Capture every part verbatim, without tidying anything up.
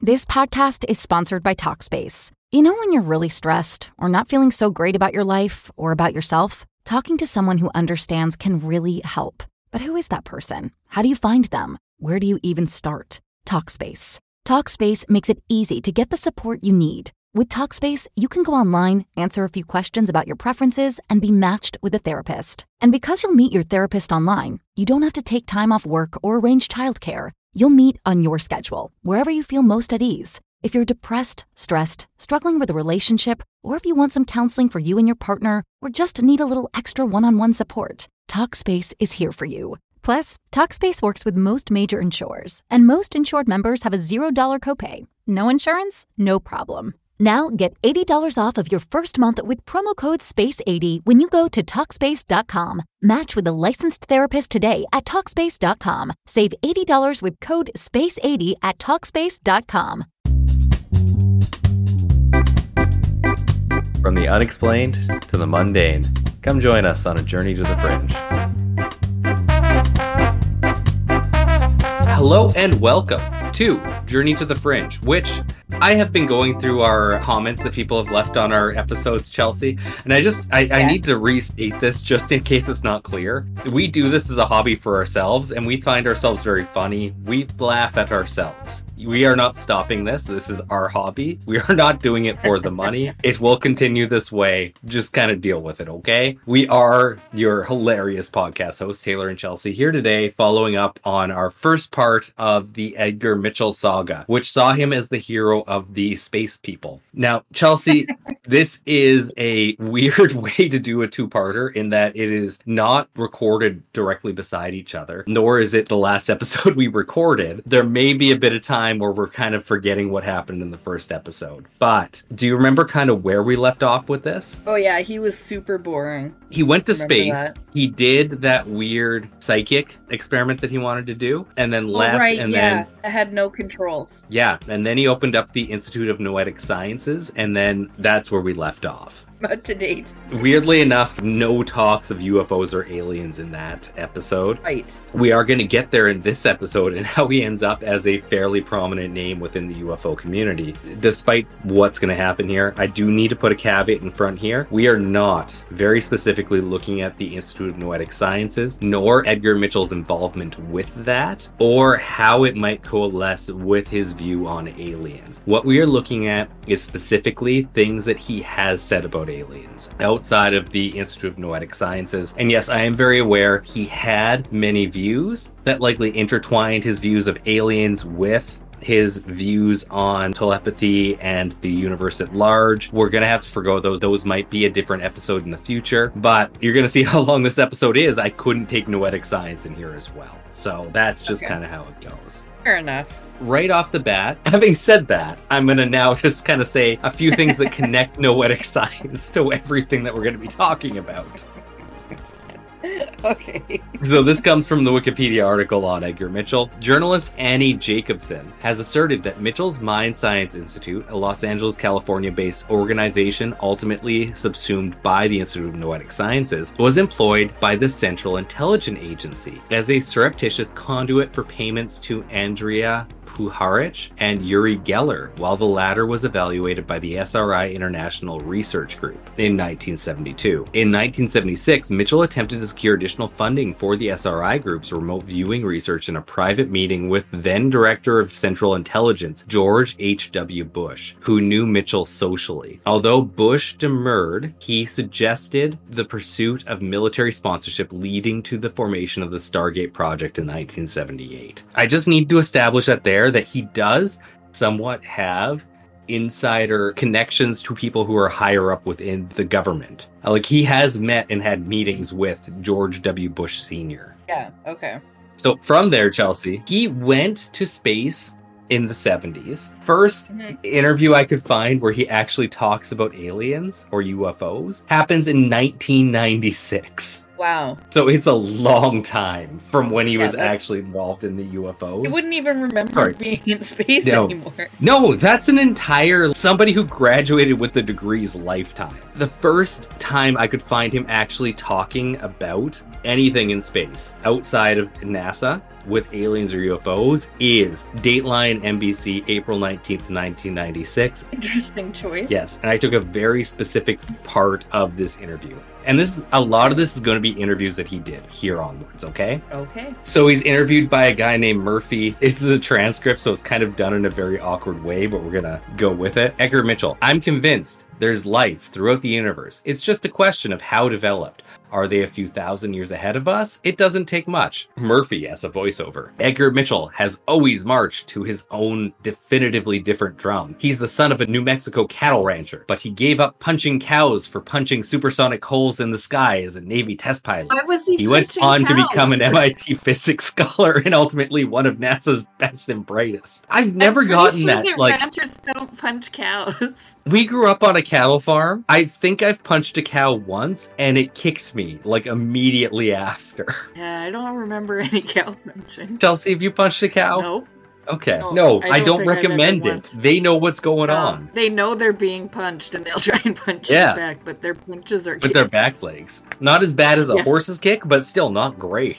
This podcast is sponsored by Talkspace. You know when you're really stressed or not feeling so great about your life or about yourself? Talking to someone who understands can really help. But who is that person? How do you find them? Where do you even start? Talkspace. Talkspace makes it easy to get the support you need. With Talkspace, you can go online, answer a few questions about your preferences, and be matched with a therapist. And because you'll meet your therapist online, you don't have to take time off work or arrange childcare. You'll meet on your schedule, wherever you feel most at ease. If you're depressed, stressed, struggling with a relationship, or if you want some counseling for you and your partner, or just need a little extra one-on-one support, Talkspace is here for you. Plus, Talkspace works with most major insurers, and most insured members have a zero dollars copay. No insurance? No problem. Now get eighty dollars off of your first month with promo code space eighty when you go to Talkspace dot com. Match with a licensed therapist today at Talkspace dot com. Save eighty dollars with code space eighty at Talkspace dot com. From the unexplained to the mundane, come join us on a journey to the fringe. Hello and welcome to Journey to the Fringe, which I have been going through our comments that people have left on our episodes, Chelsea, and I just, I, yeah. I need to restate this just in case it's not clear. We do this as a hobby for ourselves, and we find ourselves very funny. We laugh at ourselves. We are not stopping this. This is our hobby. We are not doing it for the money. It will continue this way. Just kind of deal with it, okay? We are your hilarious podcast hosts, Taylor and Chelsea, here today following up on our first part of the Edgar Mitchell saga, which saw him as the hero of the space people. Now, Chelsea, this is a weird way to do a two-parter in that it is not recorded directly beside each other, nor is it the last episode we recorded. There may be a bit of time where we're kind of forgetting what happened in the first episode. But do you remember kind of where we left off with this? Oh yeah, he was super boring. He went to space. That. He did that weird psychic experiment that he wanted to do, and then oh, left. Right, and yeah. then I had no controls. Yeah, and then he opened up the Institute of Noetic Sciences, and then that's where we left off. Up to date. Weirdly enough, no talks of U F Os or aliens in that episode. Right. We are going to get there in this episode and how he ends up as a fairly prominent name within the U F O community. Despite what's going to happen here, I do need to put a caveat in front here. We are not very specifically looking at the Institute of Noetic Sciences, nor Edgar Mitchell's involvement with that, or how it might coalesce with his view on aliens. What we are looking at is specifically things that he has said about aliens outside of the Institute of Noetic Sciences. And yes, I am very aware he had many views that likely intertwined his views of aliens with his views on telepathy and the universe at large. We're going to have to forgo those. Those might be a different episode in the future, but you're going to see how long this episode is. I couldn't take noetic science in here as well. So that's just okay. Kind of how it goes. Fair enough. Right off the bat, having said that, I'm going to now just kind of say a few things that connect noetic science to everything that we're going to be talking about. Okay. So this comes from the Wikipedia article on Edgar Mitchell. Journalist Annie Jacobson has asserted that Mitchell's Mind Science Institute, a Los Angeles, California-based organization ultimately subsumed by the Institute of Noetic Sciences, was employed by the Central Intelligence Agency as a surreptitious conduit for payments to Andrea Puharich and Uri Geller, while the latter was evaluated by the S R I International Research Group in nineteen seventy-two. In nineteen seventy-six, Mitchell attempted to secure additional funding for the S R I Group's remote viewing research in a private meeting with then Director of Central Intelligence, George H W. Bush, who knew Mitchell socially. Although Bush demurred, he suggested the pursuit of military sponsorship leading to the formation of the Stargate project in nineteen seventy-eight. I just need to establish that there that he does somewhat have insider connections to people who are higher up within the government. Like, he has met and had meetings with George W. Bush Senior Yeah, okay. So from there, Chelsea, he went to space in the seventies. First mm-hmm. interview I could find where he actually talks about aliens or U F Os happens in nineteen ninety-six. Wow. So it's a long time from when he Yeah, was that's- actually involved in the U F Os. He wouldn't even remember Sorry. being in space No. anymore. No, that's an entire somebody who graduated with the degree's lifetime. The first time I could find him actually talking about anything in space outside of NASA with aliens or U F Os is Dateline N B C, April nineteenth, nineteen ninety-six. Interesting choice. Yes, and I took a very specific part of this interview. And this is a lot of this is going to be interviews that he did here onwards, okay? Okay. So he's interviewed by a guy named Murphy. This is a transcript, so it's kind of done in a very awkward way, but we're gonna go with it. Edgar Mitchell, I'm convinced there's life throughout the universe. It's just a question of how developed. Are they a few thousand years ahead of us? It doesn't take much. Murphy as a voiceover. Edgar Mitchell has always marched to his own definitively different drum. He's the son of a New Mexico cattle rancher, but he gave up punching cows for punching supersonic holes in the sky as a Navy test pilot. Why was he He went punching on to cows? become an M I T physics scholar and ultimately one of NASA's best and brightest. I've never I'm pretty gotten sure that. that Like, ranchers don't punch cows. we grew up on a cattle farm. I think I've punched a cow once and it kicked me like immediately after. Yeah, I don't remember any cow punching. Chelsea, have you punched a cow? Nope. Okay. No, No, I I don't don't, think I've ever recommend it. once. They know what's going Um, on. They know they're being punched and they'll try and punch Yeah. you back, but their punches are With their kicks. back legs. Not as bad as a Yeah. horse's kick, but still not great.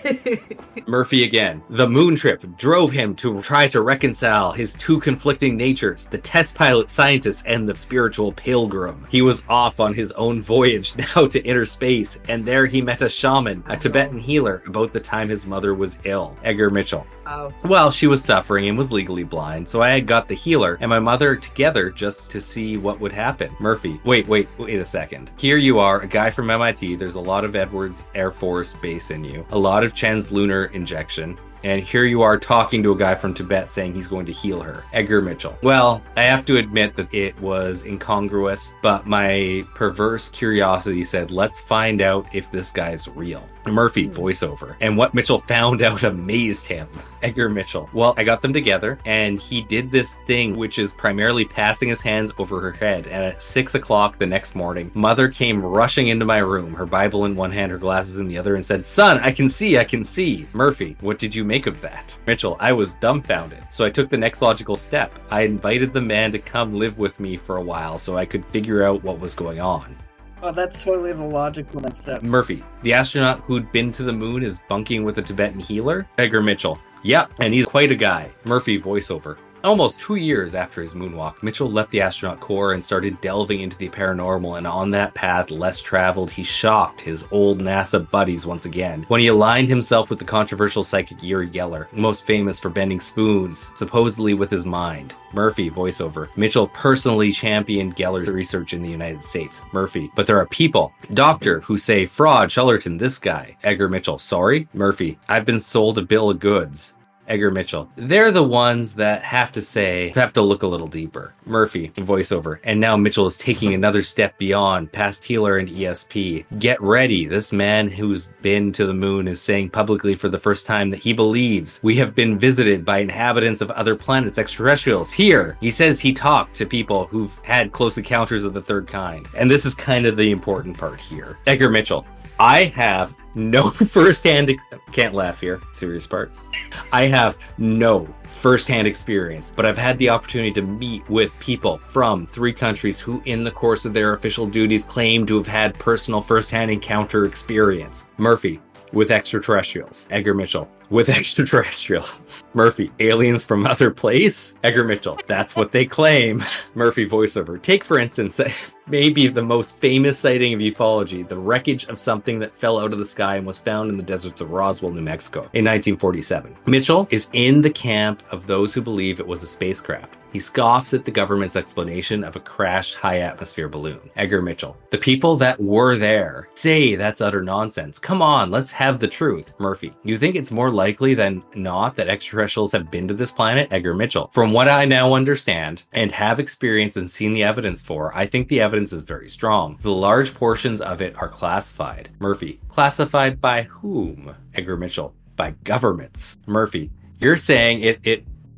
Murphy again. The moon trip drove him to try to reconcile his two conflicting natures, the test pilot scientist and the spiritual pilgrim. He was off on his own voyage now to inner space, and there he met a shaman, a Tibetan healer, about the time his mother was ill. Edgar Mitchell. Oh. Well, she was suffering and was legally blind, so I had got the healer and my mother together just to see what would happen. Murphy, wait, wait, wait a second. Here you are, a guy from M I T. There's a lot of Edwards Air Force Base in you, a lot of Chen's lunar injection. And here you are talking to a guy from Tibet saying he's going to heal her. Edgar Mitchell. Well, I have to admit that it was incongruous, but my perverse curiosity said, let's find out if this guy's real. Murphy, voiceover. And what Mitchell found out amazed him. Edgar Mitchell. Well, I got them together, and he did this thing, which is primarily passing his hands over her head. And at six o'clock the next morning, Mother came rushing into my room, her Bible in one hand, her glasses in the other, and said, son, I can see, I can see. Murphy, what did you make of that? Mitchell, I was dumbfounded. So I took the next logical step. I invited the man to come live with me for a while so I could figure out what was going on. Oh, that's totally the logical next step. Murphy, the astronaut who'd been to the moon is bunking with a Tibetan healer? Edgar Mitchell. Yep, and he's quite a guy. Murphy, voiceover. Almost two years after his moonwalk, Mitchell left the astronaut corps and started delving into the paranormal, and on that path less traveled, he shocked his old NASA buddies once again when he aligned himself with the controversial psychic Uri Geller, most famous for bending spoons, supposedly with his mind. Murphy, voiceover. Mitchell personally championed Geller's research in the United States. Murphy, but there are people, doctor, who say, fraud, charlatan, this guy. Edgar Mitchell, sorry? Murphy, I've been sold a bill of goods. Edgar Mitchell. They're the ones that have to say, have to look a little deeper. Murphy, voiceover. And now Mitchell is taking another step beyond, past healer and E S P. Get ready. This man who's been to the moon is saying publicly for the first time that he believes we have been visited by inhabitants of other planets, extraterrestrials. Here, he says he talked to people who've had close encounters of the third kind. And this is kind of the important part here. Edgar Mitchell. I have no first-hand... Ex- can't laugh here. Serious part. I have no first-hand experience, but I've had the opportunity to meet with people from three countries who, in the course of their official duties, claim to have had personal first-hand encounter experience. Murphy, with extraterrestrials. Edgar Mitchell, with extraterrestrials. Murphy, aliens from other place? Edgar Mitchell, that's what they claim. Murphy, voiceover. Take, for instance, that maybe the most famous sighting of ufology, the wreckage of something that fell out of the sky and was found in the deserts of Roswell, New Mexico in nineteen forty-seven. Mitchell is in the camp of those who believe it was a spacecraft. He scoffs at the government's explanation of a crashed high-atmosphere balloon. Edgar Mitchell. The people that were there say that's utter nonsense. Come on, let's have the truth. Murphy. You think it's more likely than not that extraterrestrials have been to this planet? Edgar Mitchell. From what I now understand and have experienced and seen the evidence for, I think the evidence is very strong. The large portions of it are classified. Murphy. Classified by whom? Edgar Mitchell. By governments. Murphy. You're saying it... it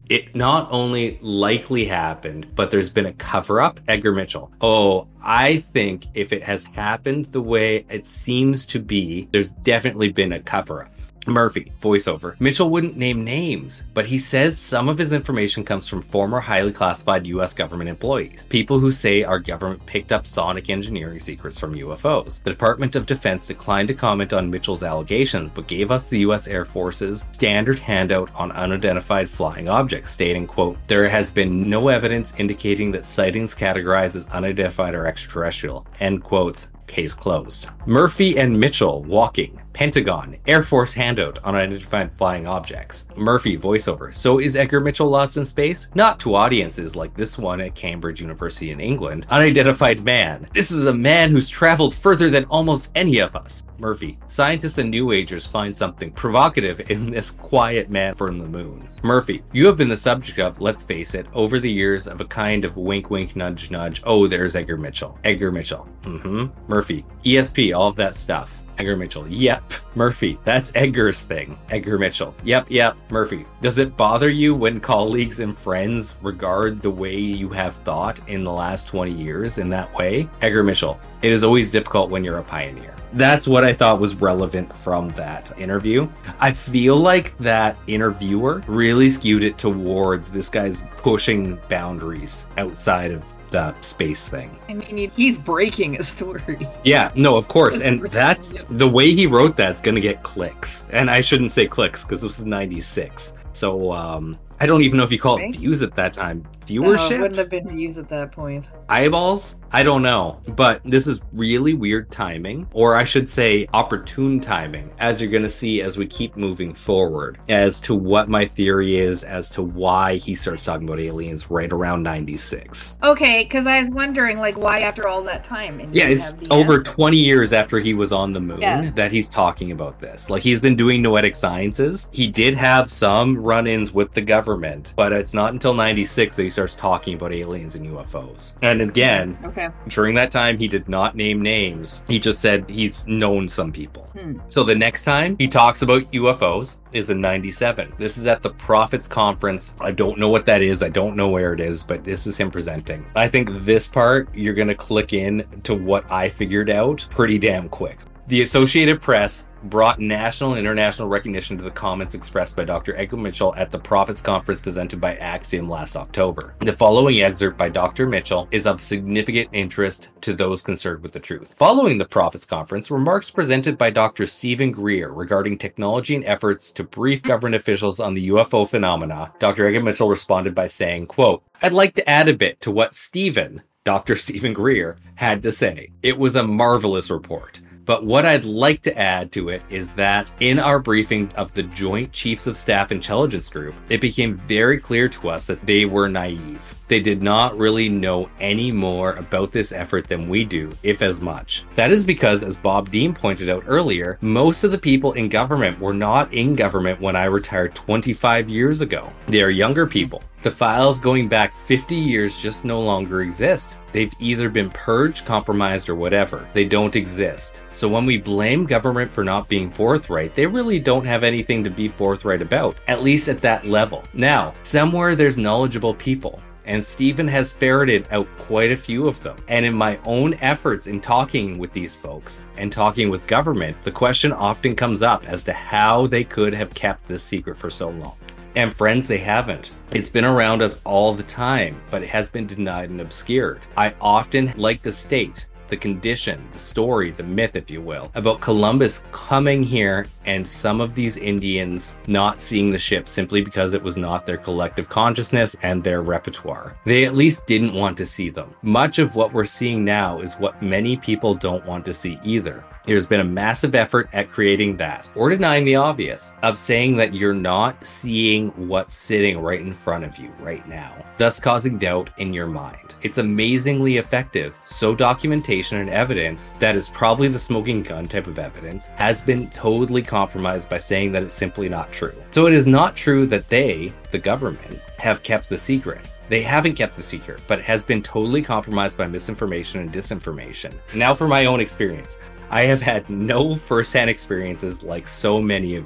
It not only likely happened, but there's been a cover-up. Edgar Mitchell. Oh, I think if it has happened the way it seems to be, there's definitely been a cover-up. Murphy, voiceover. Mitchell wouldn't name names, but he says some of his information comes from former highly classified U S government employees, people who say our government picked up sonic engineering secrets from U F Os. The Department of Defense declined to comment on Mitchell's allegations, but gave us the U S Air Force's standard handout on unidentified flying objects, stating, quote, there has been no evidence indicating that sightings categorized as unidentified or extraterrestrial, end quotes. Case closed. Murphy and Mitchell walking. Pentagon, Air Force handout on unidentified flying objects. Murphy, voiceover. So is Edgar Mitchell lost in space? Not to audiences like this one at Cambridge University in England. Unidentified man. This is a man who's traveled further than almost any of us. Murphy, scientists and New Agers find something provocative in this quiet man from the moon. Murphy, you have been the subject of, let's face it, over the years of a kind of wink wink nudge nudge. Oh, there's Edgar Mitchell. Edgar Mitchell. Mm-hmm. Murphy, E S P, all of that stuff. Edgar Mitchell. Yep. Murphy, that's Edgar's thing. Edgar Mitchell. Yep, yep. Murphy, does it bother you when colleagues and friends regard the way you have thought in the last twenty years in that way? Edgar Mitchell, it is always difficult when you're a pioneer. That's what I thought was relevant from that interview. I feel like that interviewer really skewed it towards this guy's pushing boundaries outside of the space thing. I mean, he's breaking a story. Yeah, no, of course. And that's the way he wrote that's going to get clicks. And I shouldn't say clicks because this was ninety-six. So um, I don't even know if you call it views at that time. Viewership? No, it wouldn't have been views at that point. Eyeballs? I don't know. But this is really weird timing, or I should say opportune timing, as you're going to see as we keep moving forward, as to what my theory is as to why he starts talking about aliens right around ninety-six. Okay, because I was wondering, like, why after all that time? And yeah, it's over answer. twenty years after he was on the moon yeah. that he's talking about this. Like, he's been doing noetic sciences. He did have some run-ins with the government, but it's not until ninety-six that he starts talking about aliens and U F Os. And again, okay. during that time, he did not name names. He just said he's known some people. Hmm. So the next time he talks about U F Os is in ninety-seven. This is at the Prophets Conference. I don't know what that is. I don't know where it is, but this is him presenting. I think this part, you're going to click in to what I figured out pretty damn quick. The Associated Press brought national and international recognition to the comments expressed by Doctor Edgar Mitchell at the Prophets Conference presented by Axiom last October. The following excerpt by Doctor Mitchell is of significant interest to those concerned with the truth. Following the Prophets Conference, remarks presented by Doctor Stephen Greer regarding technology and efforts to brief government officials on the U F O phenomena, Doctor Edgar Mitchell responded by saying, quote, I'd like to add a bit to what Stephen, Doctor Stephen Greer, had to say. It was a marvelous report. But what I'd like to add to it is that in our briefing of the Joint Chiefs of Staff Intelligence Group, it became very clear to us that they were naive. They did not really know any more about this effort than we do, if as much. That is because, as Bob Dean pointed out earlier, most of the people in government were not in government when I retired twenty-five years ago. They are younger people. The files going back fifty years just no longer exist. They've either been purged, compromised, or whatever. They don't exist. So when we blame government for not being forthright, they really don't have anything to be forthright about, at least at that level. Now, somewhere there's knowledgeable people, and Stephen has ferreted out quite a few of them. And in my own efforts in talking with these folks and talking with government, the question often comes up as to how they could have kept this secret for so long. And friends, they haven't. It's been around us all the time, but it has been denied and obscured. I often like to state the condition, the story, the myth, if you will, about Columbus coming here and some of these Indians not seeing the ship simply because it was not their collective consciousness and their repertoire. They at least didn't want to see them. Much of what we're seeing now is what many people don't want to see either. There's been a massive effort at creating that, or denying the obvious, of saying that you're not seeing what's sitting right in front of you right now, thus causing doubt in your mind. It's amazingly effective, so documentation and evidence that is probably the smoking gun type of evidence has been totally compromised by saying that it's simply not true. So it is not true that they, the government, have kept the secret. They haven't kept the secret, but it has been totally compromised by misinformation and disinformation. Now for my own experience. I have had no first-hand experiences like so many of you.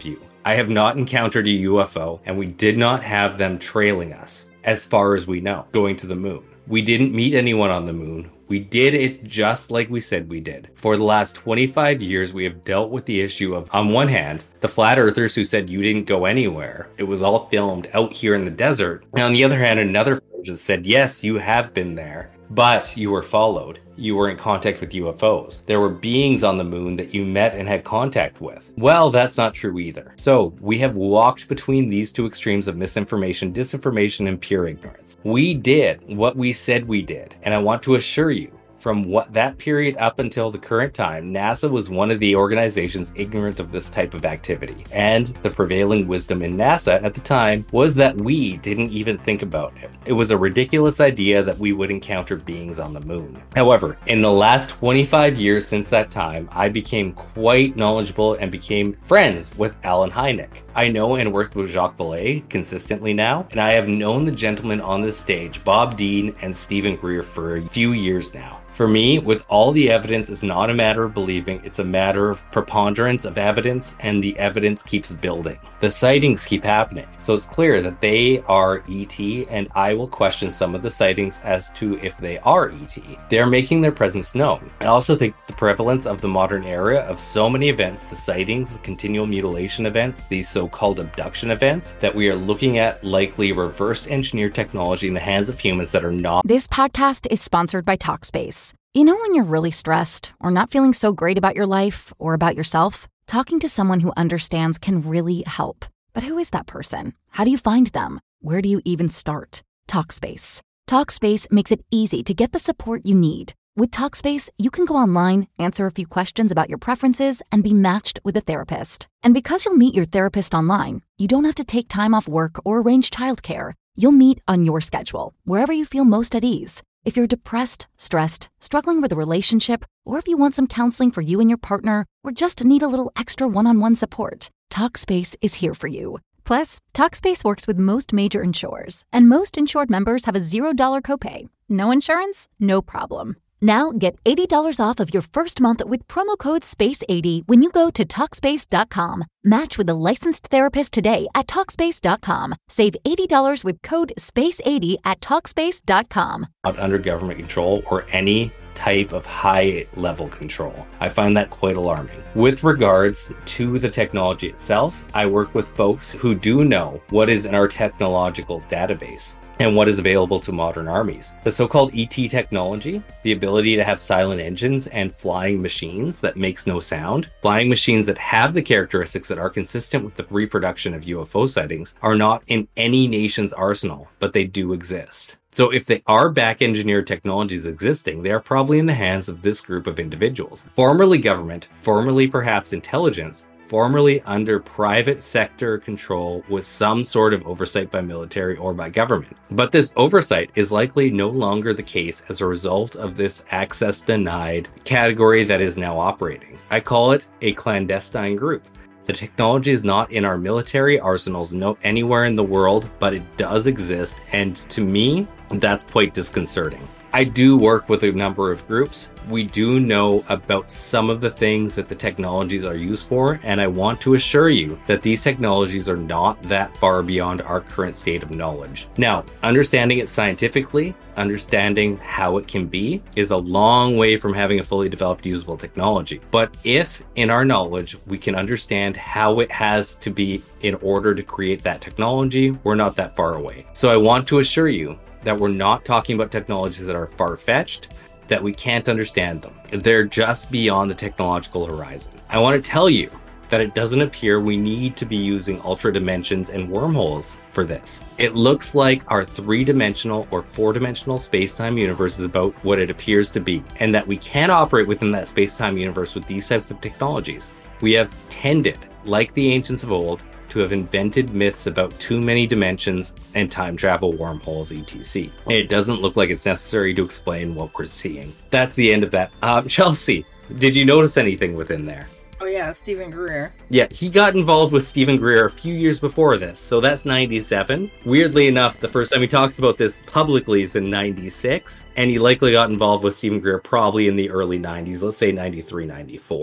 I have not encountered a U F O, and we did not have them trailing us, as far as we know, going to the moon. We didn't meet anyone on the moon. We did it just like we said we did. For the last twenty-five years, we have dealt with the issue of, on one hand, the flat earthers who said you didn't go anywhere. It was all filmed out here in the desert. And on the other hand, another that said, yes, you have been there, but you were followed. You were in contact with U F Os. There were beings on the moon that you met and had contact with. Well, that's not true either. So we have walked between these two extremes of misinformation, disinformation, and pure ignorance. We did what we said we did. And I want to assure you, from what that period up until the current time, NASA was one of the organizations ignorant of this type of activity. And the prevailing wisdom in NASA at the time was that we didn't even think about it. It was a ridiculous idea that we would encounter beings on the moon. However, in the last twenty-five years since that time, I became quite knowledgeable and became friends with Alan Hynek. I know and worked with Jacques Vallée consistently now, and I have known the gentlemen on this stage, Bob Dean and Stephen Greer, for a few years now. For me, with all the evidence, it's not a matter of believing, it's a matter of preponderance of evidence, and the evidence keeps building. The sightings keep happening, so it's clear that they are E T, and I will question some of the sightings as to if they are E T. They're making their presence known. I also think the prevalence of the modern era of so many events, the sightings, the continual mutilation events, these so-called abduction events, that we are looking at likely reverse engineered technology in the hands of humans that are not. This podcast is sponsored by Talkspace. You know when you're really stressed or not feeling so great about your life or about yourself? Talking to someone who understands can really help. But who is that person? How do you find them? Where do you even start? Talkspace. Talkspace makes it easy to get the support you need. With Talkspace, you can go online, answer a few questions about your preferences, and be matched with a therapist. And because you'll meet your therapist online, you don't have to take time off work or arrange childcare. You'll meet on your schedule, wherever you feel most at ease. If you're depressed, stressed, struggling with a relationship, or if you want some counseling for you and your partner, or just need a little extra one-on-one support, Talkspace is here for you. Plus, Talkspace works with most major insurers, and most insured members have a zero dollar copay. No insurance? No problem. Now get eighty dollars off of your first month with promo code space eighty when you go to Talkspace dot com. Match with a licensed therapist today at Talkspace dot com. Save eighty dollars with code space eighty at Talkspace dot com. Not under government control or any type of high-level control. I find that quite alarming. With regards to the technology itself, I work with folks who do know what is in our technological database and what is available to modern armies. The so-called E T technology, the ability to have silent engines and flying machines that makes no sound, flying machines that have the characteristics that are consistent with the reproduction of U F O sightings, are not in any nation's arsenal, but they do exist. So if they are back-engineered technologies existing, they are probably in the hands of this group of individuals. Formerly government, formerly perhaps intelligence, formerly under private sector control with some sort of oversight by military or by government. But this oversight is likely no longer the case as a result of this access denied category that is now operating. I call it a clandestine group. The technology is not in our military arsenals no anywhere in the world, but it does exist, and to me, that's quite disconcerting. I do work with a number of groups. We do know about some of the things that the technologies are used for, and I want to assure you that these technologies are not that far beyond our current state of knowledge. Now, understanding it scientifically, understanding how it can be, is a long way from having a fully developed usable technology. But if in our knowledge we can understand how it has to be in order to create that technology, we're not that far away. So I want to assure you that we're not talking about technologies that are far-fetched, that we can't understand them. They're just beyond the technological horizon. I want to tell you that it doesn't appear we need to be using ultra dimensions and wormholes for this. It looks like our three-dimensional or four-dimensional space-time universe is about what it appears to be, and that we can operate within that space-time universe with these types of technologies. We have tended, like the ancients of old, to have invented myths about too many dimensions and time travel, wormholes, et cetera. It doesn't look like it's necessary to explain what we're seeing. That's the end of that. Um, Chelsea, did you notice anything within there? Oh yeah, Stephen Greer. Yeah, he got involved with Stephen Greer a few years before this, so that's ninety-seven. Weirdly enough, the first time he talks about this publicly is in ninety-six, and he likely got involved with Stephen Greer probably in the early nineties, let's say ninety-three, ninety-four.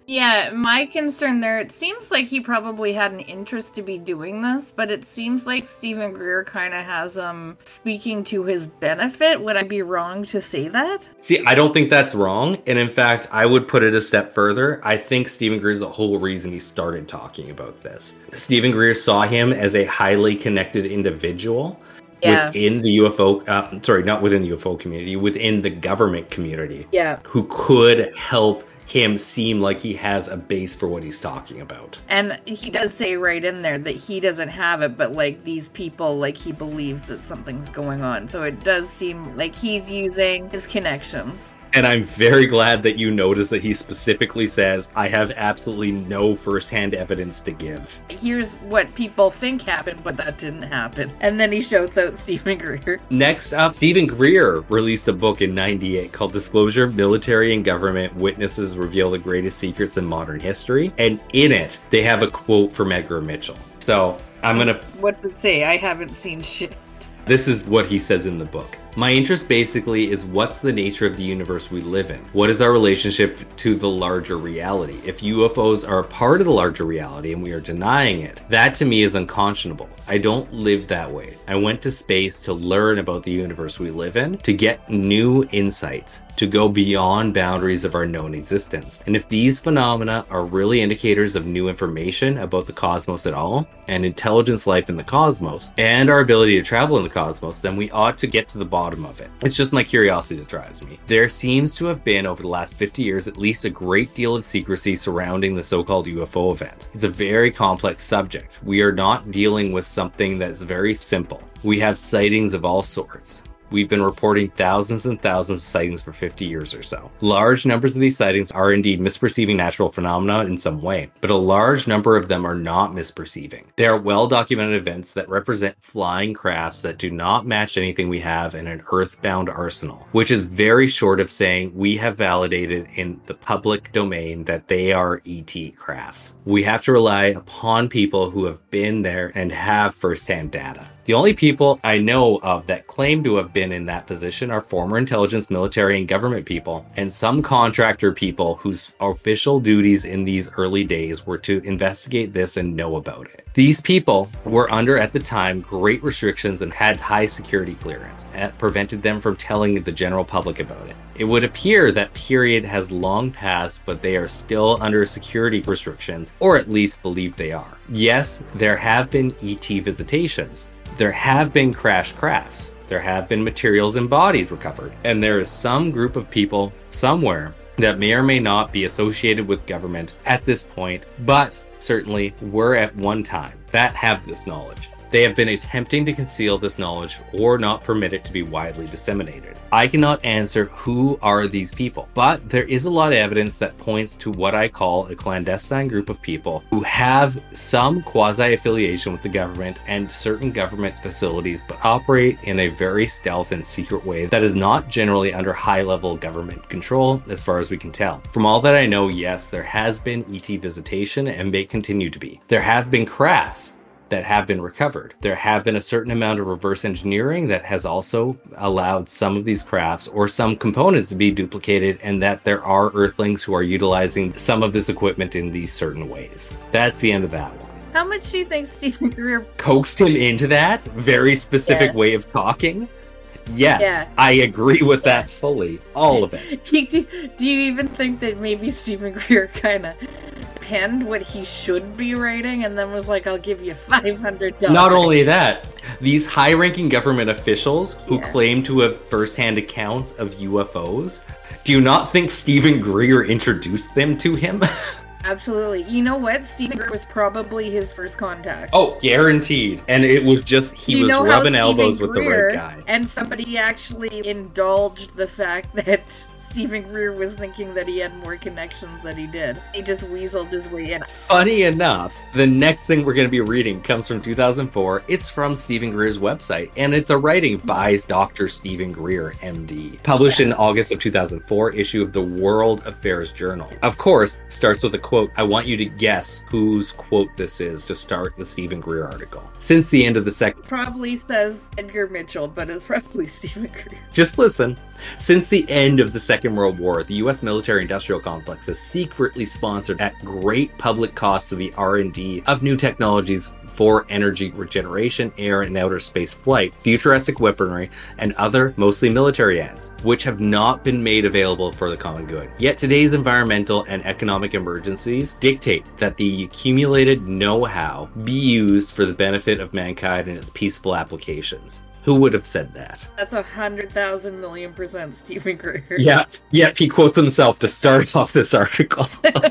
Yeah, my concern there, it seems like he probably had an interest to be doing this, but it seems like Stephen Greer kind of has him um, speaking to his benefit. Would I be wrong to say that? See, I don't think that's wrong. And in fact, I would put it a step further. I think Stephen Greer is the whole reason he started talking about this. Stephen Greer saw him as a highly connected individual. Yeah. Within the U F O, uh, sorry, not within the U F O community, within the government community. Yeah. Who could help him seem like he has a base for what he's talking about. And he does say right in there that he doesn't have it, but like these people, like he believes that something's going on. So it does seem like he's using his connections. And I'm very glad that you notice that he specifically says, I have absolutely no firsthand evidence to give. Here's what people think happened, but that didn't happen. And then he shouts out Stephen Greer. Next up, Stephen Greer released a book in ninety-eight called Disclosure, Military and Government Witnesses Reveal the Greatest Secrets in Modern History. And in it, they have a quote from Edgar Mitchell. So I'm going to... What's it say? I haven't seen shit. This is what he says in the book. My interest basically is what's the nature of the universe we live in? What is our relationship to the larger reality? If U F Os are a part of the larger reality and we are denying it, that to me is unconscionable. I don't live that way. I went to space to learn about the universe we live in, to get new insights, to go beyond boundaries of our known existence. And if these phenomena are really indicators of new information about the cosmos at all, and intelligence life in the cosmos, and our ability to travel in the cosmos, then we ought to get to the bottom of it. It's just my curiosity that drives me. There seems to have been, over the last fifty years, at least a great deal of secrecy surrounding the so-called U F O events. It's a very complex subject. We are not dealing with something that's very simple. We have sightings of all sorts. We've been reporting thousands and thousands of sightings for fifty years or so. Large numbers of these sightings are indeed misperceiving natural phenomena in some way, but a large number of them are not misperceiving. They are well-documented events that represent flying crafts that do not match anything we have in an earthbound arsenal, which is very short of saying we have validated in the public domain that they are E T crafts. We have to rely upon people who have been there and have first-hand data. The only people I know of that claim to have been in that position are former intelligence, military, and government people, and some contractor people whose official duties in these early days were to investigate this and know about it. These people were under, at the time, great restrictions and had high security clearance that prevented them from telling the general public about it. It would appear that period has long passed, but they are still under security restrictions, or at least believe they are. Yes, there have been E T visitations. There have been crashed crafts. There have been materials and bodies recovered. And there is some group of people somewhere that may or may not be associated with government at this point, but certainly were at one time, that have this knowledge. They have been attempting to conceal this knowledge or not permit it to be widely disseminated. I cannot answer who are these people, but there is a lot of evidence that points to what I call a clandestine group of people who have some quasi-affiliation with the government and certain government facilities, but operate in a very stealth and secret way that is not generally under high-level government control, as far as we can tell. From all that I know, yes, there has been E T visitation and may continue to be. There have been crafts that have been recovered. There have been a certain amount of reverse engineering that has also allowed some of these crafts or some components to be duplicated, and that there are Earthlings who are utilizing some of this equipment in these certain ways. That's the end of that one. How much do you think Stephen Greer coaxed him into that very specific yeah. way of talking? Yes, yeah. I agree with that fully. All of it. do, do you even think that maybe Stephen Greer kind of penned what he should be writing and then was like, I'll give you five hundred dollars? Not only that, these high-ranking government officials who yeah. claim to have first-hand accounts of U F Os, do you not think Stephen Greer introduced them to him? Absolutely. You know what? Stephen Greer was probably his first contact. Oh, guaranteed. And it was just, he was rubbing elbows with the right guy. And somebody actually indulged the fact that Stephen Greer was thinking that he had more connections than he did. He just weaseled his way in. Funny enough, the next thing we're going to be reading comes from two thousand four. It's from Stephen Greer's website, and it's a writing by Doctor Stephen Greer, M D, published yeah. in August of two thousand four issue of the World Affairs Journal. Of course, starts with a quote, I want you to guess whose quote this is to start the Stephen Greer article. Since the end of the second... Probably says Edgar Mitchell, but it's probably Stephen Greer. Just listen. Since the end of the Second World War, the U S military-industrial complex has secretly sponsored at great public cost to the R and D of new technologies for energy regeneration, air and outer space flight, futuristic weaponry, and other mostly military ads, which have not been made available for the common good. Yet today's environmental and economic emergencies dictate that the accumulated know-how be used for the benefit of mankind and its peaceful applications. Who would have said that? That's a hundred thousand million percent Stephen Greer. Yeah, yep, he quotes himself to start off this article.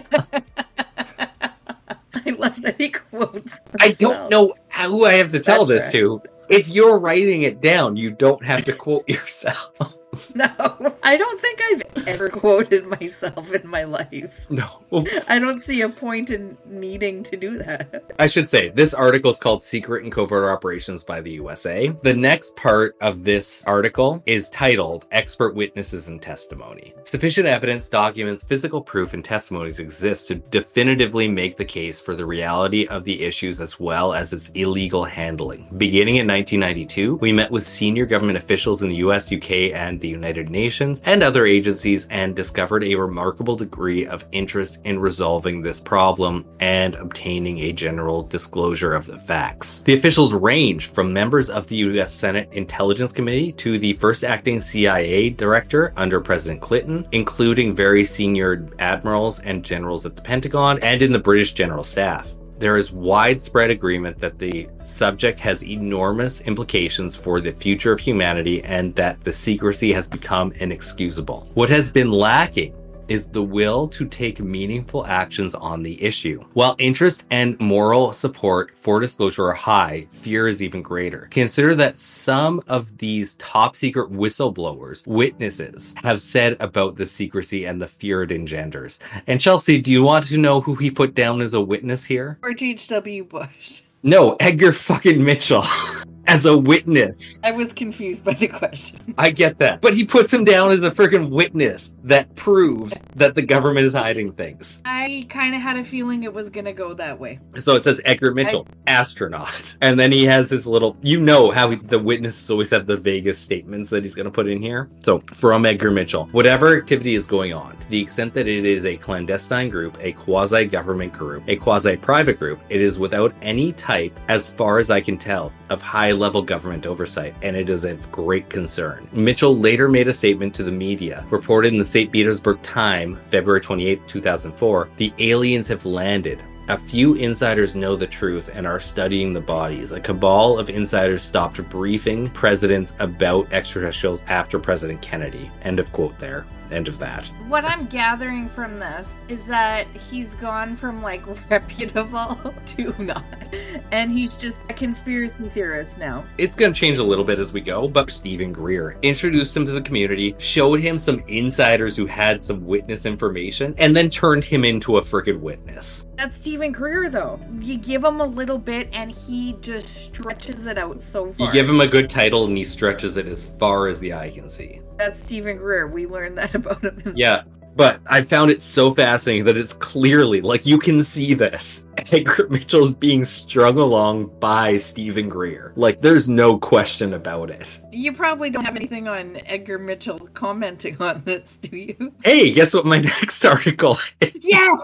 I love that he quotes himself. I don't know who I have to tell That's this right. to. If you're writing it down, you don't have to quote yourself. No, I don't think I've ever quoted myself in my life. No. I don't see a point in needing to do that. I should say, this article is called Secret and Covert Operations by the U S A. The next part of this article is titled Expert Witnesses and Testimony. Sufficient evidence, documents, physical proof, and testimonies exist to definitively make the case for the reality of the issues as well as its illegal handling. Beginning in nineteen ninety-two, we met with senior government officials in the U S, U K, and the United Nations and other agencies and discovered a remarkable degree of interest in resolving this problem and obtaining a general disclosure of the facts. The officials range from members of the U S Senate Intelligence Committee to the first acting C I A director under President Clinton, including very senior admirals and generals at the Pentagon and in the British General Staff. There is widespread agreement that the subject has enormous implications for the future of humanity and that the secrecy has become inexcusable. What has been lacking is the will to take meaningful actions on the issue. While interest and moral support for disclosure are high, fear is even greater. Consider that some of these top secret whistleblowers, witnesses, have said about the secrecy and the fear it engenders. And Chelsea, do you want to know who he put down as a witness here? George H W Bush. No, Edgar fucking Mitchell. As a witness. I was confused by the question. I get that. But he puts him down as a freaking witness that proves that the government is hiding things. I kind of had a feeling it was going to go that way. So it says Edgar Mitchell, I... astronaut. And then he has his little, you know how he, the witnesses always have the vaguest statements that he's going to put in here. So from Edgar Mitchell, whatever activity is going on, to the extent that it is a clandestine group, a quasi-government group, a quasi-private group, it is without any type, as far as I can tell, of high-level government oversight, and it is of great concern. Mitchell later made a statement to the media, reported in the Saint Petersburg Times, February twenty-eighth, two thousand four, the aliens have landed. A few insiders know the truth and are studying the bodies. A cabal of insiders stopped briefing presidents about extraterrestrials after President Kennedy. End of quote there. End of that. What I'm gathering from this is that he's gone from like reputable to not. And he's just a conspiracy theorist now. It's going to change a little bit as we go, but Stephen Greer introduced him to the community, showed him some insiders who had some witness information, and then turned him into a freaking witness. That's Stephen Greer, though. You give him a little bit and he just stretches it out so far. You give him a good title and he stretches it as far as the eye can see. That's Stephen Greer. We learned that about him. Yeah, but I found it so fascinating that it's clearly, like, you can see this. Edgar Mitchell's being strung along by Stephen Greer. Like, there's no question about it. You probably don't have anything on Edgar Mitchell commenting on this, do you? Hey, guess what my next article is? Yes!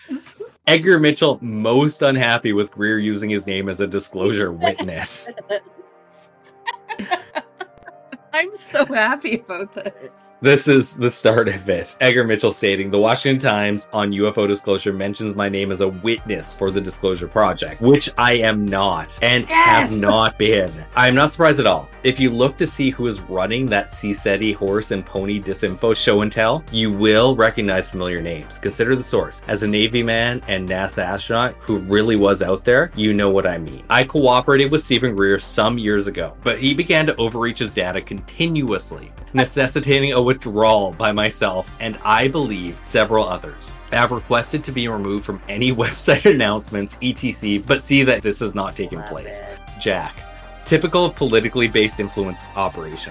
Edgar Mitchell most unhappy with Greer using his name as a disclosure witness. I'm so happy about this. This is the start of it. Edgar Mitchell stating, the Washington Times on U F O disclosure mentions my name as a witness for the Disclosure Project, which I am not and yes! have not been. I am not surprised at all. If you look to see who is running that C SETI horse and pony disinfo show and tell, you will recognize familiar names. Consider the source. As a Navy man and NASA astronaut who really was out there, you know what I mean. I cooperated with Stephen Greer some years ago, but he began to overreach his data continuously, necessitating a withdrawal by myself and I believe several others. I have requested to be removed from any website announcements, et cetera, but see that this has not taken Love place. It. Jack. Typical of politically based influence operations.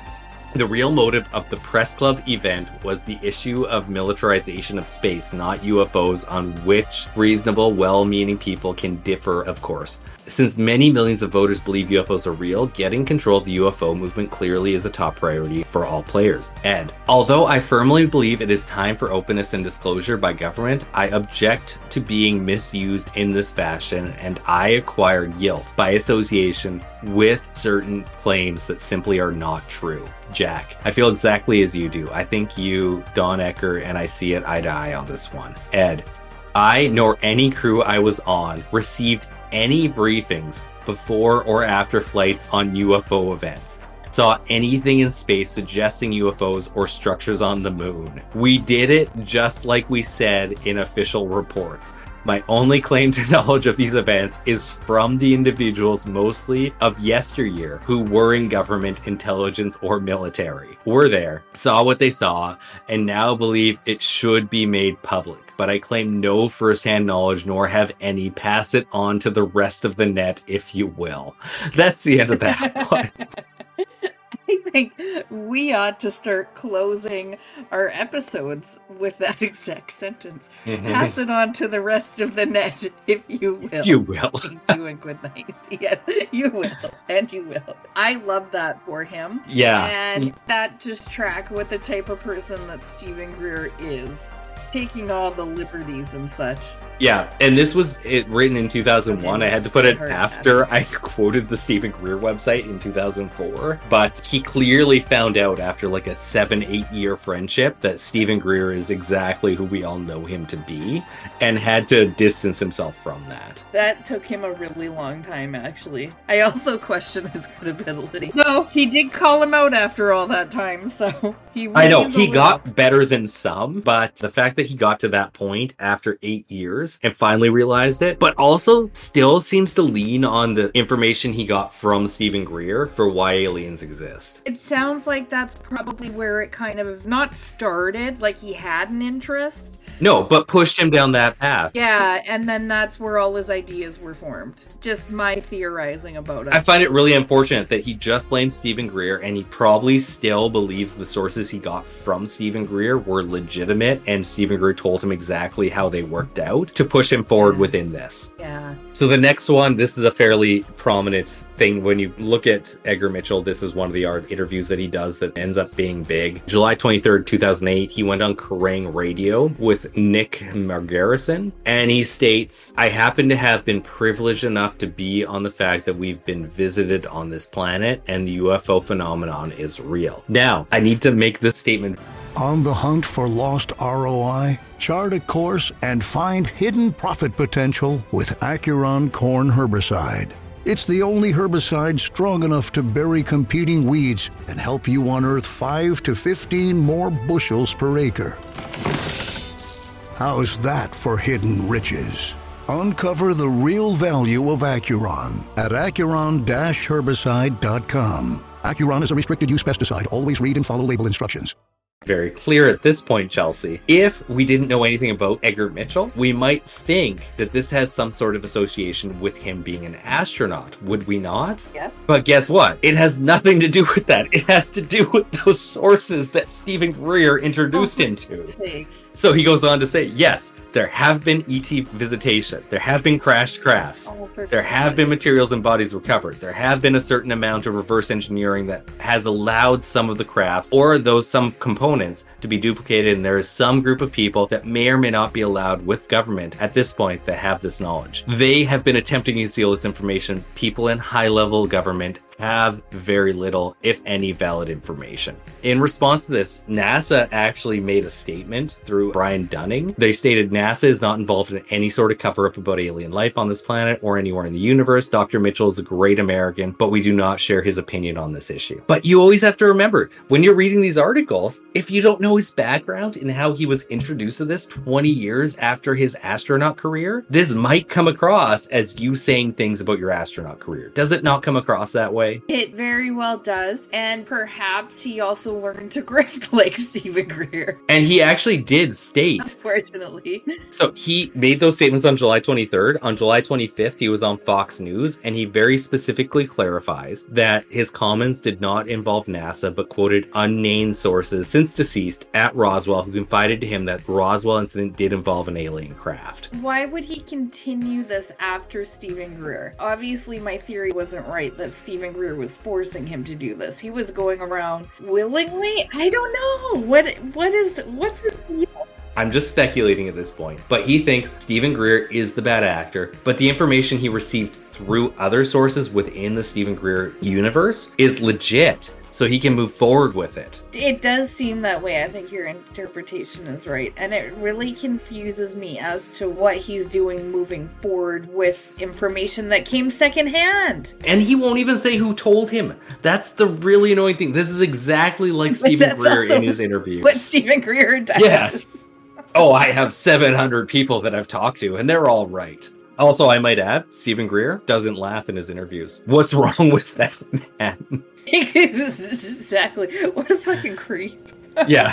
The real motive of the press club event was the issue of militarization of space, not U F Os, on which reasonable, well-meaning people can differ, of course. Since many millions of voters believe U F Os are real, getting control of the U F O movement clearly is a top priority for all players. Ed, although I firmly believe it is time for openness and disclosure by government, I object to being misused in this fashion, and I acquire guilt by association with certain claims that simply are not true. Jack, I feel exactly as you do. I think you, Don Ecker, and I see it eye to eye on this one. Ed, I, nor any crew I was on, received any briefings before or after flights on U F O events, saw anything in space suggesting U F Os or structures on the moon. We did it just like we said in official reports. My only claim to knowledge of these events is from the individuals, mostly of yesteryear, who were in government, intelligence, or military, were there, saw what they saw, and now believe it should be made public. But I claim no firsthand knowledge, nor have any. Pass it on to the rest of the net, if you will. That's the end of that one. I think we ought to start closing our episodes with that exact sentence. Mm-hmm. Pass it on to the rest of the net, if you will. If you will. Thank you and good night. Yes, you will. And you will. I love that for him. Yeah. And that just track with the type of person that Steven Greer is. Taking all the liberties and such. Yeah, and this was it written in two thousand one. Okay. I had to put it after that. I quoted the Steven Greer website in two thousand four. But he clearly found out after like a seven, eight year friendship that Steven Greer is exactly who we all know him to be, and had to distance himself from that. That took him a really long time, actually. I also question his credibility. No, he did call him out after all that time, so he I know, he got better than some, but the fact that he got to that point after eight years and finally realized it, but also still seems to lean on the information he got from Steven Greer for why aliens exist. It sounds like that's probably where it kind of not started, like he had an interest. No, but pushed him down that path. Yeah, and then that's where all his ideas were formed. Just my theorizing about it. I find it really unfortunate that he just blamed Steven Greer, and he probably still believes the sources he got from Steven Greer were legitimate, and Steven Greer told him exactly how they worked out to push him forward yeah. within this. Yeah. So the next one, this is a fairly prominent thing. When you look at Edgar Mitchell, this is one of the art interviews that he does that ends up being big. July twenty-third, two thousand eight, he went on Kerrang Radio with Nick Margerison, and he states, I happen to have been privileged enough to be on the fact that we've been visited on this planet and the U F O phenomenon is real. Now, I need to make this statement. On the hunt for lost R O I? Chart a course and find hidden profit potential with Acuron Corn Herbicide. It's the only herbicide strong enough to bury competing weeds and help you unearth five to fifteen more bushels per acre. How's that for hidden riches? Uncover the real value of Acuron at acuron dash herbicide dot com. Acuron is a restricted use pesticide. Always read and follow label instructions. Very clear at this point, Chelsea. If we didn't know anything about Edgar Mitchell, we might think that this has some sort of association with him being an astronaut, would we not? Yes. But guess what? It has nothing to do with that. It has to do with those sources that Steven Greer introduced oh, him to. Sakes. So he goes on to say, yes, there have been E T visitation. There have been crashed crafts. Oh, there have been materials and bodies recovered. There have been a certain amount of reverse engineering that has allowed some of the crafts or those some components to be duplicated, and there is some group of people that may or may not be allowed with government at this point that have this knowledge. They have been attempting to conceal this information. People in high-level government have very little, if any, valid information. In response to this, NASA actually made a statement through Brian Dunning. They stated NASA is not involved in any sort of cover-up about alien life on this planet or anywhere in the universe. Doctor Mitchell is a great American, but we do not share his opinion on this issue. But you always have to remember, when you're reading these articles, if you don't know his background and how he was introduced to this twenty years after his astronaut career, this might come across as you saying things about your astronaut career. Does it not come across that way? way. It very well does. And perhaps he also learned to grift like Stephen Greer. And he actually did state. Unfortunately. So he made those statements on July twenty-third. On July twenty-fifth, he was on Fox News, and he very specifically clarifies that his comments did not involve NASA, but quoted unnamed sources since deceased at Roswell who confided to him that the Roswell incident did involve an alien craft. Why would he continue this after Stephen Greer? Obviously, my theory wasn't right that Stephen Greer was forcing him to do this. He was going around willingly. I don't know. What what is what's his deal? I'm just speculating at this point, but he thinks Stephen Greer is the bad actor, but the information he received through other sources within the Stephen Greer universe is legit, so he can move forward with it. It does seem that way. I think your interpretation is right, and it really confuses me as to what he's doing moving forward with information that came secondhand. And he won't even say who told him. That's the really annoying thing. This is exactly like Stephen Greer in his interviews. What Stephen Greer does. Yes. Oh, I have seven hundred people that I've talked to, and they're all right. Also, I might add, Stephen Greer doesn't laugh in his interviews. What's wrong with that man? Exactly. What a fucking creep. Yeah.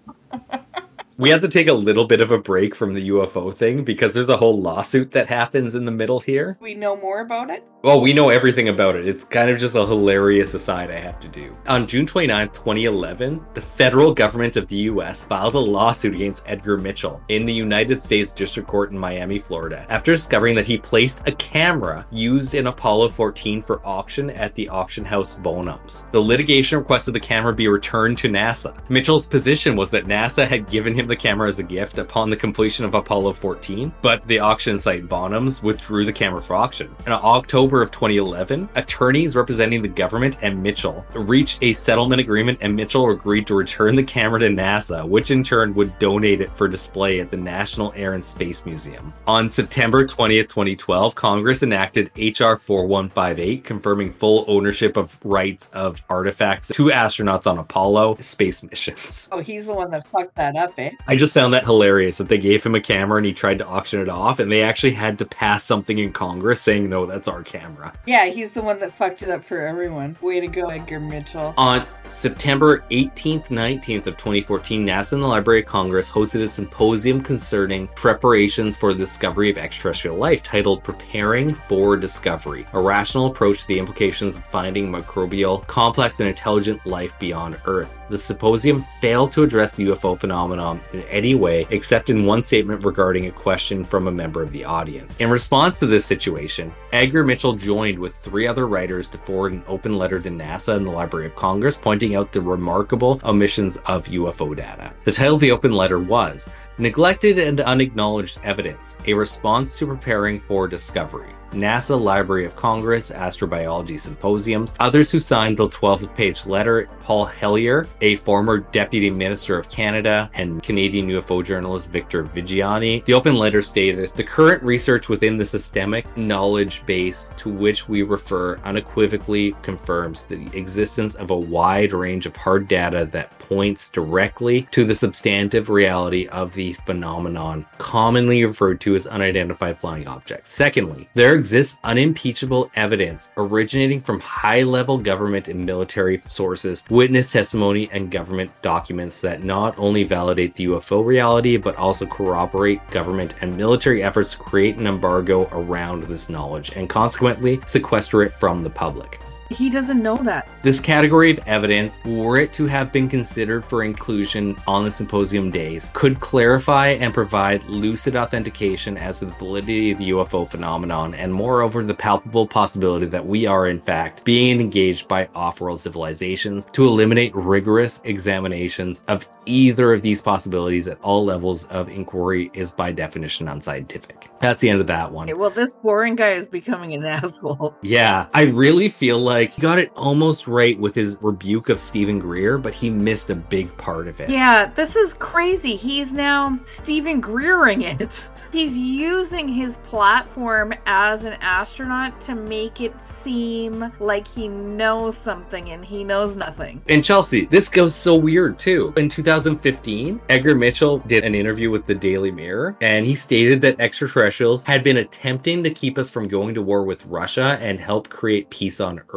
We have to take a little bit of a break from the U F O thing because there's a whole lawsuit that happens in the middle here. We know more about it? Well, we know everything about it. It's kind of just a hilarious aside I have to do. On June twenty-ninth, twenty eleven, the federal government of the U S filed a lawsuit against Edgar Mitchell in the United States District Court in Miami, Florida, after discovering that he placed a camera used in Apollo fourteen for auction at the auction house Bonhams. The litigation requested the camera be returned to NASA. Mitchell's position was that NASA had given him the camera as a gift upon the completion of Apollo fourteen, but the auction site Bonhams withdrew the camera for auction. In October of twenty eleven, attorneys representing the government and Mitchell reached a settlement agreement, and Mitchell agreed to return the camera to NASA, which in turn would donate it for display at the National Air and Space Museum. On September twentieth, twenty twelve, Congress enacted H R forty-one fifty-eight, confirming full ownership of rights of artifacts to astronauts on Apollo space missions. Oh, he's the one that fucked that up, eh? I just found that hilarious that they gave him a camera and he tried to auction it off, and they actually had to pass something in Congress saying, no, that's our camera. Yeah, he's the one that fucked it up for everyone. Way to go, Edgar Mitchell. On September eighteenth, nineteenth of twenty fourteen, NASA and the Library of Congress hosted a symposium concerning preparations for the discovery of extraterrestrial life titled Preparing for Discovery, a rational approach to the implications of finding microbial, complex, and intelligent life beyond Earth. The symposium failed to address the U F O phenomenon in any way, except in one statement regarding a question from a member of the audience. In response to this situation, Edgar Mitchell joined with three other writers to forward an open letter to NASA and the Library of Congress pointing out the remarkable omissions of U F O data. The title of the open letter was Neglected and Unacknowledged Evidence, a Response to Preparing for Discovery. NASA Library of Congress Astrobiology Symposiums. Others who signed the twelve-page letter, Paul Hellyer, a former Deputy Minister of Canada, and Canadian U F O journalist Victor Vigiani. The open letter stated, the current research within the systemic knowledge base to which we refer unequivocally confirms the existence of a wide range of hard data that points directly to the substantive reality of the phenomenon commonly referred to as unidentified flying objects. Secondly, there exists unimpeachable evidence originating from high-level government and military sources, witness testimony, and government documents that not only validate the U F O reality, but also corroborate government and military efforts to create an embargo around this knowledge and consequently sequester it from the public. He doesn't know that. This category of evidence, were it to have been considered for inclusion on the symposium days, could clarify and provide lucid authentication as to the validity of the U F O phenomenon, and moreover the palpable possibility that we are in fact being engaged by off-world civilizations to eliminate rigorous examinations of either of these possibilities at all levels of inquiry is by definition unscientific. That's the end of that one. Okay, well, this boring guy is becoming an asshole. Yeah, I really feel like he got it almost right with his rebuke of Stephen Greer, but he missed a big part of it. Yeah, this is crazy. He's now Stephen Greering it. He's using his platform as an astronaut to make it seem like he knows something and he knows nothing. And Chelsea, this goes so weird too. In two thousand fifteen, Edgar Mitchell did an interview with the Daily Mirror, and he stated that extraterrestrials had been attempting to keep us from going to war with Russia and help create peace on Earth.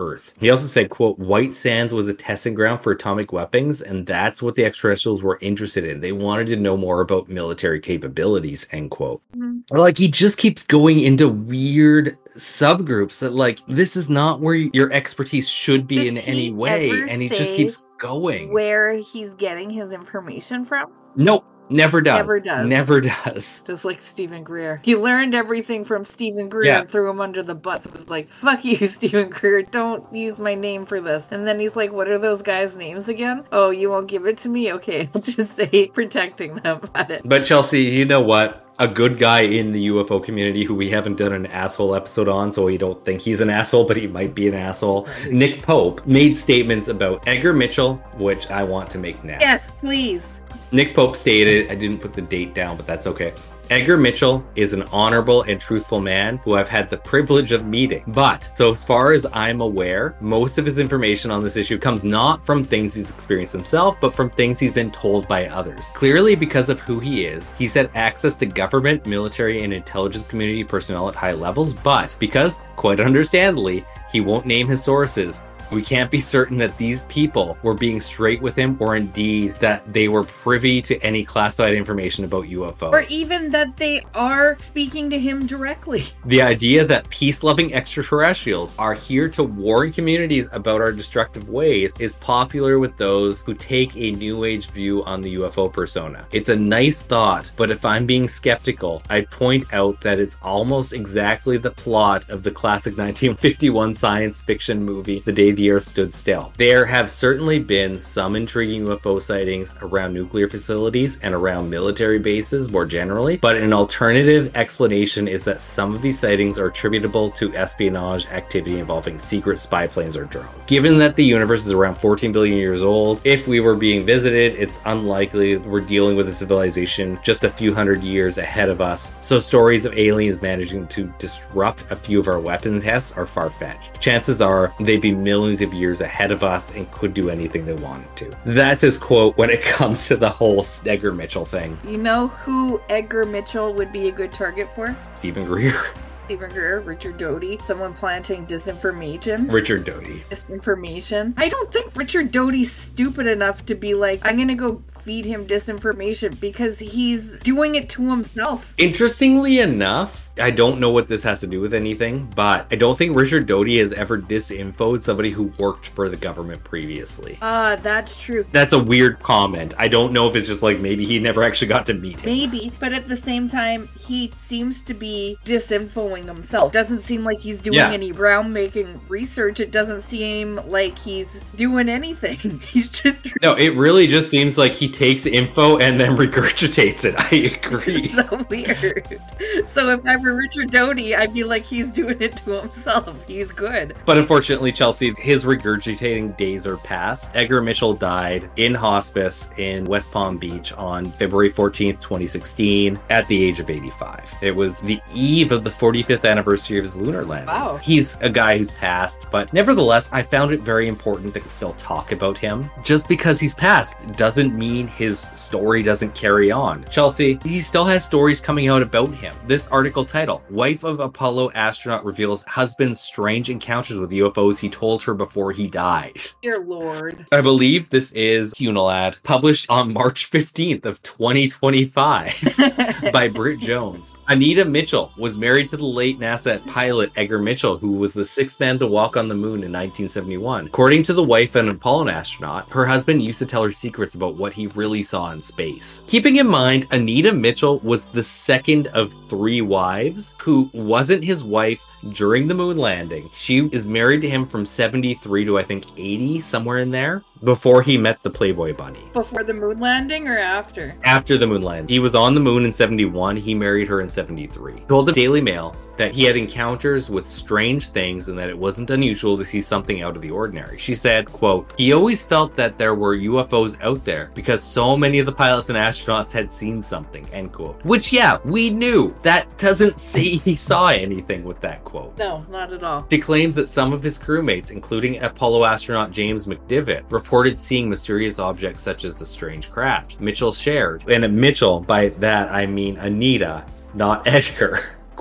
Earth. He also said, quote, White Sands was a testing ground for atomic weapons, and that's what the extraterrestrials were interested in. They wanted to know more about military capabilities, end quote. Mm-hmm. Like, he just keeps going into weird subgroups that, like, this is not where your expertise should be Does in any way, and he just keeps going. Where he's getting his information from? Nope. Never does. Never does. Never does. Just like Stephen Greer. He learned everything from Stephen Greer yeah. and threw him under the bus. It was like, fuck you, Stephen Greer. Don't use my name for this. And then he's like, what are those guys' names again? Oh, you won't give it to me? Okay, I'll just say protecting them. Got it. But Chelsea, you know what? A good guy in the U F O community who we haven't done an asshole episode on, so we don't think he's an asshole, but he might be an asshole. Nick Pope made statements about Edgar Mitchell, which I want to make now. Yes, please. Nick Pope stated, I didn't put the date down, but that's okay. Edgar Mitchell is an honorable and truthful man who I've had the privilege of meeting. But, so as far as I'm aware, most of his information on this issue comes not from things he's experienced himself, but from things he's been told by others. Clearly, because of who he is, he's had access to government, military, and intelligence community personnel at high levels, but because, quite understandably, he won't name his sources, we can't be certain that these people were being straight with him, or indeed that they were privy to any classified information about U F Os. Or even that they are speaking to him directly. The idea that peace-loving extraterrestrials are here to warn communities about our destructive ways is popular with those who take a New Age view on the U F O persona. It's a nice thought, but if I'm being skeptical, I'd point out that it's almost exactly the plot of the classic nineteen fifty-one science fiction movie, The Day the Earth Stood Still. There have certainly been some intriguing U F O sightings around nuclear facilities and around military bases more generally, but an alternative explanation is that some of these sightings are attributable to espionage activity involving secret spy planes or drones. Given that the universe is around fourteen billion years old, if we were being visited, it's unlikely we're dealing with a civilization just a few hundred years ahead of us, so stories of aliens managing to disrupt a few of our weapons tests are far-fetched. Chances are they'd be millions of years ahead of us and could do anything they wanted to. That's his quote when it comes to the whole Edgar Mitchell thing. You know who Edgar Mitchell would be a good target for? Stephen Greer. Stephen Greer, Richard Doty, someone planting disinformation. Richard Doty. Disinformation. I don't think Richard Doty's stupid enough to be like, I'm gonna go feed him disinformation, because he's doing it to himself. Interestingly enough, I don't know what this has to do with anything, but I don't think Richard Doty has ever disinfoed somebody who worked for the government previously. Ah, uh, that's true. That's a weird comment. I don't know if it's just like maybe he never actually got to meet him. Maybe, but at the same time, he seems to be disinfoing himself. Doesn't seem like he's doing yeah. any groundbreaking research. It doesn't seem like he's doing anything. He's just... No, it really just seems like he takes info and then regurgitates it. I agree. It's so weird. So if I were Richard Doty, I'd be like, he's doing it to himself. He's good. But unfortunately, Chelsea, his regurgitating days are past. Edgar Mitchell died in hospice in West Palm Beach on February fourteenth, twenty sixteen, at the age of eighty-five. It was the eve of the forty-fifth anniversary of his lunar landing. Wow. He's a guy who's passed, but nevertheless, I found it very important to still talk about him. Just because he's passed doesn't mean his story doesn't carry on. Chelsea, he still has stories coming out about him. This article title, Wife of Apollo Astronaut Reveals Husband's Strange Encounters with U F Os He Told Her Before He Died. Dear Lord. I believe this is Cunilad, published on March fifteenth of twenty twenty-five by Britt Jones. Anita Mitchell was married to the late NASA pilot Edgar Mitchell, who was the sixth man to walk on the moon in nineteen seventy-one. According to the wife of an Apollo astronaut, her husband used to tell her secrets about what he really saw in space. Keeping in mind, Anita Mitchell was the second of three wives who wasn't his wife during the moon landing. She is married to him from seventy-three to I think eighty, somewhere in there, before he met the Playboy Bunny. Before the moon landing or after? After the moon landing. He was on the moon in seventy-one. He married her in seventy-three. He told the Daily Mail that he had encounters with strange things and that it wasn't unusual to see something out of the ordinary. She said, quote, he always felt that there were U F Os out there because so many of the pilots and astronauts had seen something, end quote. Which, yeah, we knew. That doesn't say he saw anything with that quote. No, not at all. She claims that some of his crewmates, including Apollo astronaut James McDivitt, reported seeing mysterious objects such as the strange craft. Mitchell shared, and Mitchell, by that I mean Anita, not Edgar.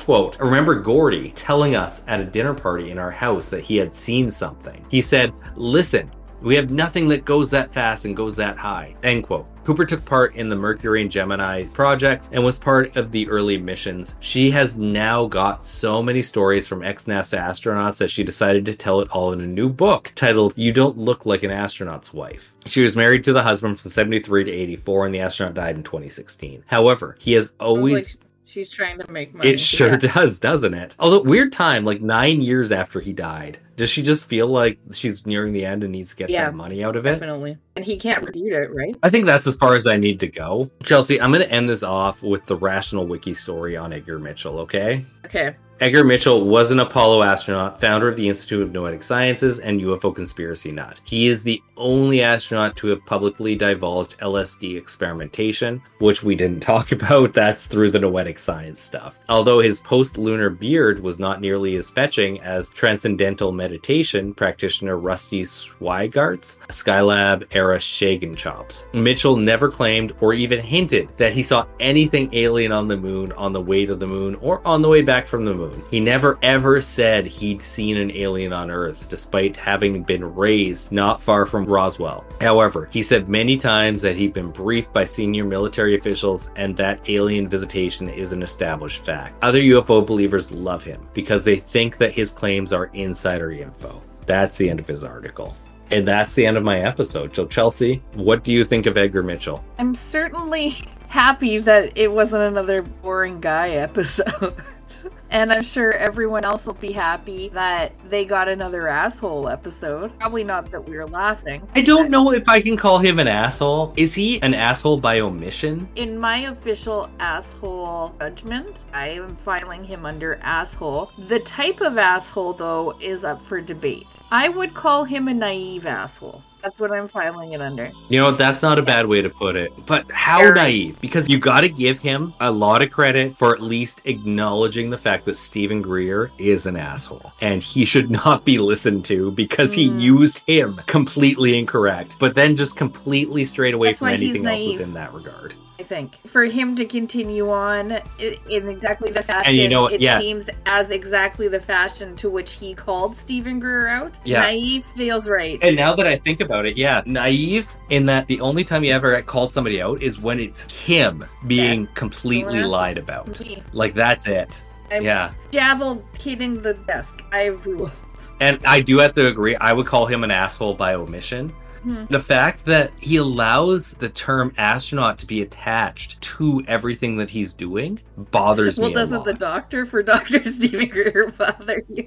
Quote, I remember Gordy telling us at a dinner party in our house that he had seen something. He said, listen, we have nothing that goes that fast and goes that high, end quote. Cooper took part in the Mercury and Gemini projects and was part of the early missions. She has now got so many stories from ex-NASA astronauts that she decided to tell it all in a new book titled You Don't Look Like an Astronaut's Wife. She was married to the husband from seventy-three to eighty-four, and the astronaut died in twenty sixteen. However, he has always... She's trying to make money. It sure yeah. does, doesn't it? Although, weird time, like nine years after he died. Does she just feel like she's nearing the end and needs to get yeah, that money out of it? Definitely. And he can't repeat it, right? I think that's as far as I need to go. Chelsea, I'm going to end this off with the Rational Wiki story on Edgar Mitchell, okay? Okay. Edgar Mitchell was an Apollo astronaut, founder of the Institute of Noetic Sciences, and U F O conspiracy nut. He is the only astronaut to have publicly divulged L S D experimentation, which we didn't talk about. That's through the noetic science stuff. Although his post-lunar beard was not nearly as fetching as transcendental meditation practitioner Rusty Schweigart's Skylab-era Shagan chops. Mitchell never claimed or even hinted that he saw anything alien on the moon on the way to the moon or on the way back from the moon. He never ever said he'd seen an alien on Earth, despite having been raised not far from Roswell. However, he said many times that he'd been briefed by senior military officials and that alien visitation is an established fact. Other U F O believers love him because they think that his claims are insider info. That's the end of his article. And that's the end of my episode. So, Chelsea, what do you think of Edgar Mitchell? I'm certainly happy that it wasn't another boring guy episode. And I'm sure everyone else will be happy that they got another asshole episode. Probably not that we were laughing. I don't know if I can call him an asshole. Is he an asshole by omission? In my official asshole judgment, I am filing him under asshole. The type of asshole, though, is up for debate. I would call him a naive asshole. That's what I'm filing it under. You know what? That's not a bad way to put it. But how Very. naive? Because you got to give him a lot of credit for at least acknowledging the fact that Stephen Greer is an asshole. And he should not be listened to because he Mm. used him completely incorrect. But then just completely strayed away That's from why he's anything else naive. within that regard. I think. For him to continue on i- in exactly the fashion, And you know what? it Yeah. seems as exactly the fashion to which he called Stephen Greer out. Yeah. Naive feels right. And now that I think about it, yeah, naive in that the only time you ever called somebody out is when it's him being Yeah. completely Well, lied about. Me. Like, that's it. I'm Yeah. Gavel hitting the desk. I ruled. And I do have to agree, I would call him an asshole by omission. Hmm. The fact that he allows the term astronaut to be attached to everything that he's doing bothers Well, me a doesn't lot. the doctor for Doctor Stephen Greer bother you?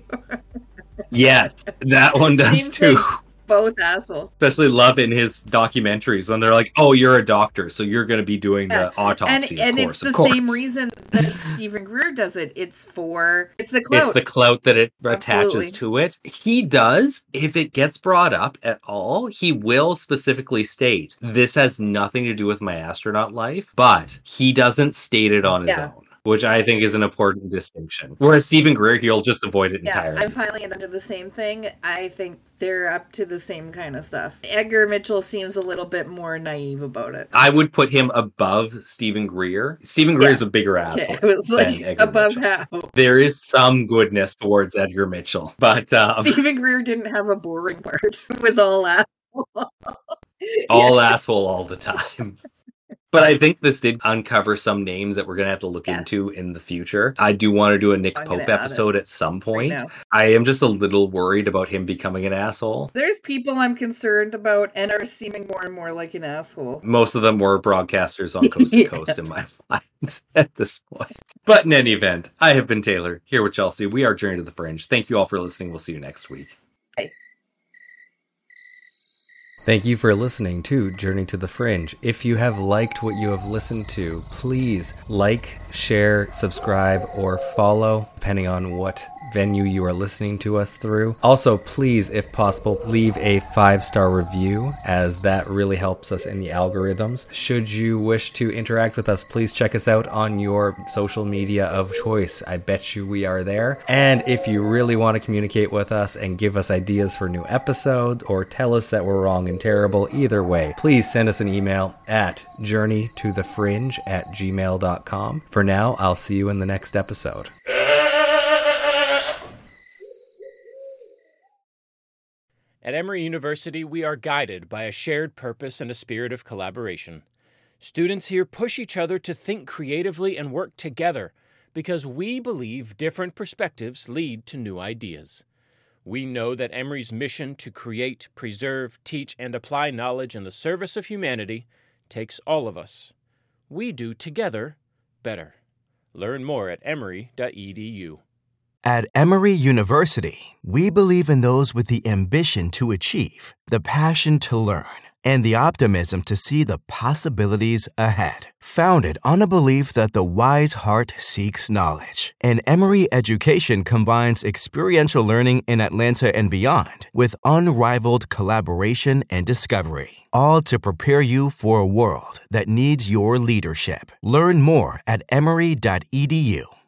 Yes, that one does Same too. thing. Both assholes. Especially love in his documentaries when they're like, "Oh, you're a doctor, so you're going to be doing Yeah. the autopsy." And and of course, it's of the course. same reason that Stephen Greer does it. It's for it's the clout. It's the clout that it Absolutely. attaches to it. He does, if it gets brought up at all, he will specifically state, this has nothing to do with my astronaut life, but he doesn't state it on his Yeah. own, which I think is an important distinction. Whereas Stephen Greer, he'll just avoid it Yeah, entirely. I'm filing it under the same thing. I think they're up to the same kind of stuff. Edgar Mitchell seems a little bit more naive about it. I would put him above Stephen Greer. Stephen Greer is Yeah. a bigger Okay, asshole. it was than like Edgar above Mitchell. how. There is some goodness towards Edgar Mitchell, but um, Stephen Greer didn't have a boring part. It was all asshole. all asshole all the time. But I think this did uncover some names that we're going to have to look Yeah. into in the future. I do want to do a Nick I'm gonna Pope add it episode at some point. now. I am just a little worried about him becoming an asshole. There's people I'm concerned about and are seeming more and more like an asshole. Most of them were broadcasters on Coast to Yeah. Coast in my mind at this point. But in any event, I have been Taylor, here with Chelsea. We are Journey to the Fringe. Thank you all for listening. We'll see you next week. Bye. Thank you for listening to Journey to the Fringe. If you have liked what you have listened to, please like, share, subscribe, or follow, depending on what venue you are listening to us through. Also, please, if possible, leave a five-star review, as that really helps us in the algorithms. Should you wish to interact with us, please check us out on your social media of choice. I bet you we are there. And if you really want to communicate with us and give us ideas for new episodes, or tell us that we're wrong and terrible, either way, please send us an email at journeytothefringe at gmail dot com. For now, I'll see you in the next episode. At Emory University, we are guided by a shared purpose and a spirit of collaboration. Students here push each other to think creatively and work together because we believe different perspectives lead to new ideas. We know that Emory's mission to create, preserve, teach, and apply knowledge in the service of humanity takes all of us. We do together better. Learn more at emory dot e d u. At Emory University, we believe in those with the ambition to achieve, the passion to learn, and the optimism to see the possibilities ahead. Founded on a belief that the wise heart seeks knowledge, and Emory education combines experiential learning in Atlanta and beyond with unrivaled collaboration and discovery, all to prepare you for a world that needs your leadership. Learn more at emory dot e d u.